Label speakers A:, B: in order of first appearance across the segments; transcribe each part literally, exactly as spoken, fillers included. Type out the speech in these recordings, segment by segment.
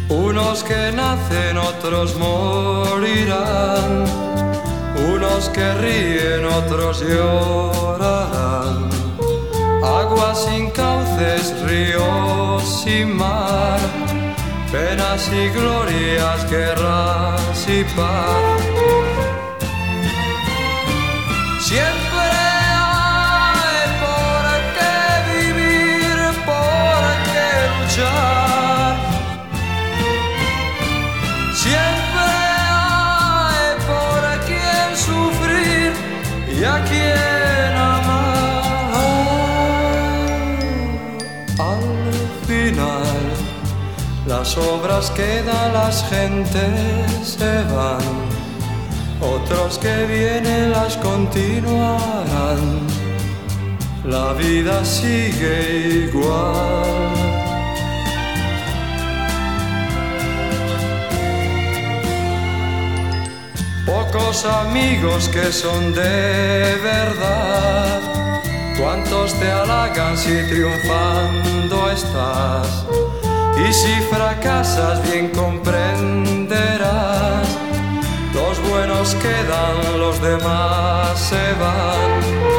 A: Unos que nacen, otros morirán. Unos que ríen, otros llorarán. Aguas sin cauces, ríos sin mar, penas y glorias, guerras y paz. Siempre hay por qué vivir, por qué luchar. Siempre hay por quien sufrir y a quien amar. Al final las obras quedan, las gentes se van. Otros que vienen las continuarán. La vida sigue igual. Pocos amigos que son de verdad. Cuántos te halagan si triunfando estás. Y si fracasas bien comprenderás. Los buenos quedan, los demás se van.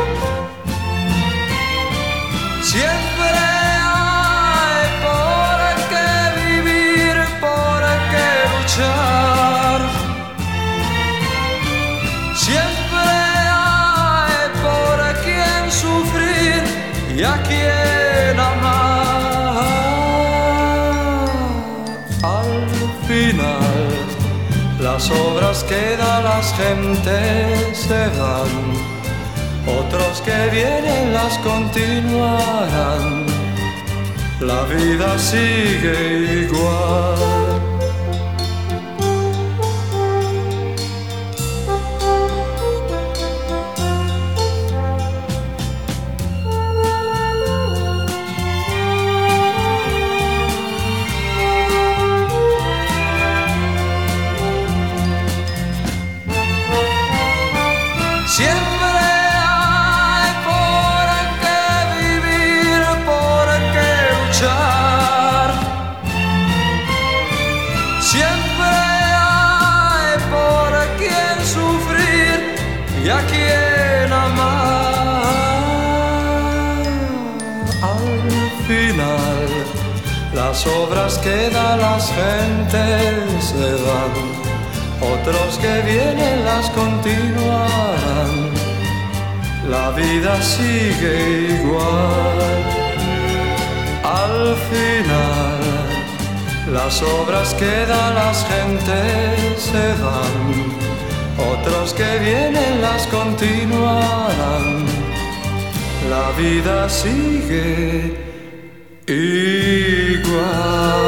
A: Siempre hay por qué vivir, por qué luchar. Siempre hay por quien sufrir y a quien amar. Al final las obras quedan, las gentes se van. Otros que vienen las continuarán. La vida sigue igual. Siempre hay por qué vivir, por qué luchar. Siempre hay por quien sufrir y a quien amar. Al final las obras quedan, las gentes se van. Otros que vienen las continuarán. La vida sigue igual. Al final las obras quedan, las gentes se van. Otros que vienen las continuarán. La vida sigue igual.